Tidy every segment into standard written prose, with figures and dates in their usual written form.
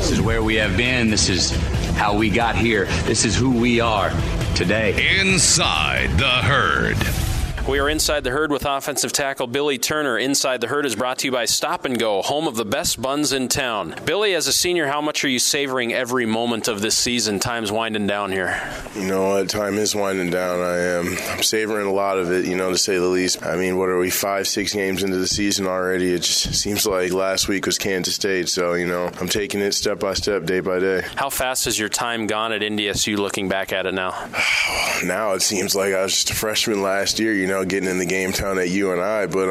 This is where we have been. This is how we got here. This is who we are today. Inside the Herd. We are Inside the Herd with offensive tackle Billy Turner. Inside the Herd is brought to you by Stop and Go, home of the best buns in town. Billy, as a senior, how much are you savoring every moment of this season? Time's winding down here. You know what? Time is winding down. I'm savoring a lot of it, to say the least. I mean, what are we, 5-6 games into the season already? It just seems like last week was Kansas State. So, I'm taking it step by step, day by day. How fast has your time gone at NDSU looking back at it now? Now it seems like I was just a freshman last year, getting in the game town at UNI. But,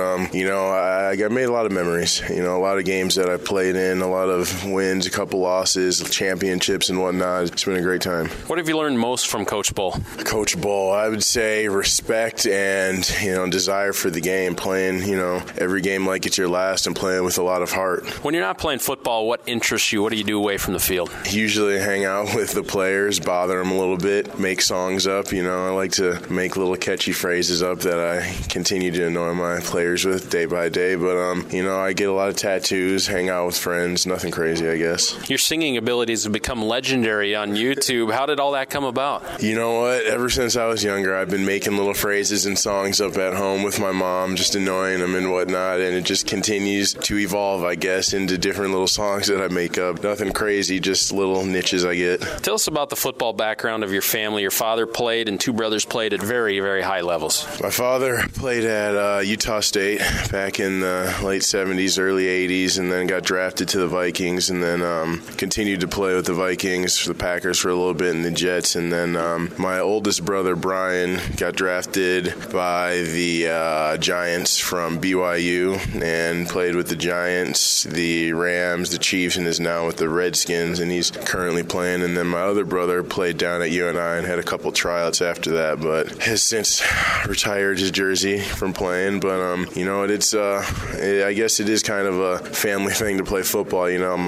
I made a lot of memories. A lot of games that I played in, a lot of wins, a couple losses, championships and whatnot. It's been a great time. What have you learned most from Coach Bull? Coach Bull, I would say respect and, desire for the game. Playing, every game like it's your last and playing with a lot of heart. When you're not playing football, what interests you? What do you do away from the field? Usually hang out with the players, bother them a little bit, make songs up. I like to make little catchy phrases up that I continue to annoy my players with day by day. But, I get a lot of tattoos, hang out with friends, nothing crazy, I guess. Your singing abilities have become legendary on YouTube. How did all that come about? You know what? Ever since I was younger, I've been making little phrases and songs up at home with my mom, just annoying them and whatnot. And it just continues to evolve, I guess, into different little songs that I make up. Nothing crazy, just little niches I get. Tell us about the football background of your family. Your father played and two brothers played at very, very high levels. My father played at Utah State back in the late 70s, early 80s, and then got drafted to the Vikings, and then continued to play with the Vikings, the Packers for a little bit, and the Jets. And then my oldest brother, Brian, got drafted by the Giants from BYU and played with the Giants, the Rams, the Chiefs, and is now with the Redskins, and he's currently playing. And then my other brother played down at UNI and had a couple tryouts after that, but has since retired his jersey from playing. But I guess it is kind of a family thing to play football.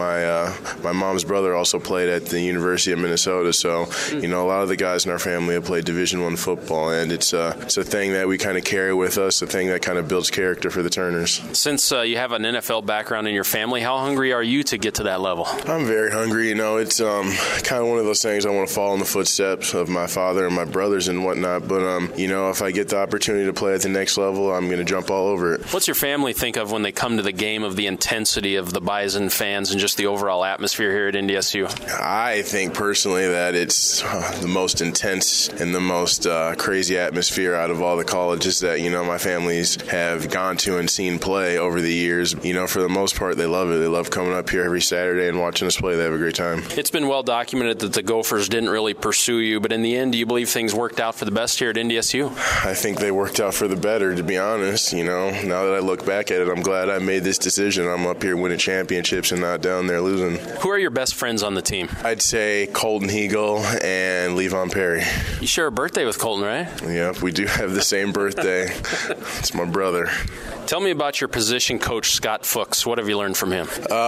My mom's brother also played at the University of Minnesota, so a lot of the guys in our family have played Division I football, and it's a thing that we kind of carry with us, a thing that kind of builds character for the Turners. Since you have an NFL background in your family, how hungry are you to get to that level? I'm very hungry. It's kind of one of those things I want to follow in the footsteps of my father and my brothers and whatnot. But if I get the opportunity to play at the next level, I'm going to jump all over it. What's your family think of when they come to the game, of the intensity of the Bison fans and just the overall atmosphere here at NDSU? I think personally that it's the most intense and the most crazy atmosphere out of all the colleges that, my families have gone to and seen play over the years. For the most part, they love it. They love coming up here every Saturday and watching us play. They have a great time. It's been well documented that the Gophers didn't really pursue you, but in the end, do you believe things worked out for the best here at NDSU? I think they worked out for the better, to be honest. Now that I look back at it, I'm glad I made this decision. I'm up here winning championships and not down there losing. Who are your best friends on the team? I'd say Colton Hegel and Levon Perry. You share a birthday with Colton, right? Yep, we do have the same birthday. It's my brother. Tell me about your position coach, Scott Fuchs. What have you learned from him?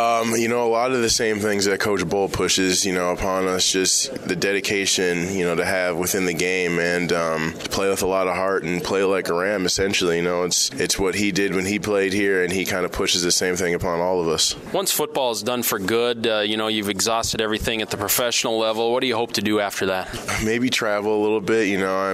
A lot of the same things that Coach Bull pushes, upon us, just the dedication, to have within the game and to play with a lot of heart and play like a Ram, essentially. It's what he did when he played here, and he kind of pushes the same thing upon all of us. Once football is done for good, you've exhausted everything at the professional level. What do you hope to do after that? Maybe travel a little bit.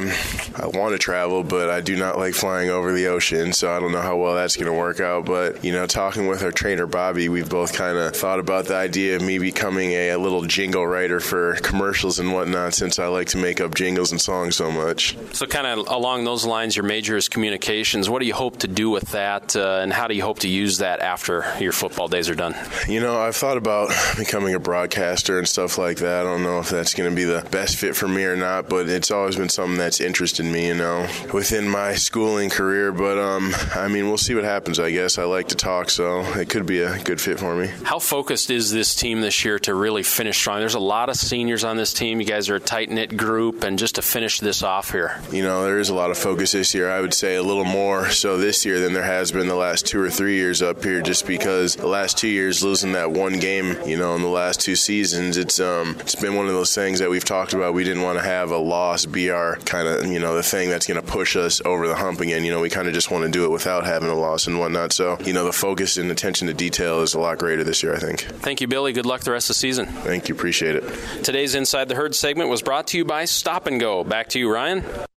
I want to travel, but I do not like flying over the ocean, so I don't know how well that's going to work out. But, talking with our trainer, Bobby, we've both kind of thought about the idea of me becoming a little jingle writer for commercials and whatnot, since I like to make up jingles and songs so much. So kind of along those lines, your major is communications. What do you hope to do with that, and how do you hope to use that after your football days are done? I've thought about becoming a broadcaster and stuff like that. I don't know if that's going to be the best fit for me or not, but it's always been something that's interested me, within my schooling career. But, we'll see what happens, I guess. I like to talk, so it could be a good fit for me. How focused is this team this year to really finish strong? There's a lot of seniors on this team. You guys are a tight-knit group, and just to finish this off here. There is a lot of focus this year. I would say a little more so this year than there has been the last 2 or 3 years up here, just because the last 2 years losing that one game, in the last 2 seasons, it's been one of those things that we've talked about. We didn't want to have a loss be our kind of, the thing that's going to push us over the hump again. We kind of just want to do it without having a loss and whatnot. So, the focus and attention to detail is a lot greater this year, I think. Thank you, Billy. Good luck the rest of the season. Thank you. Appreciate it. Today's Inside the Herd segment was brought to you by Stop and Go. Back to you, Ryan.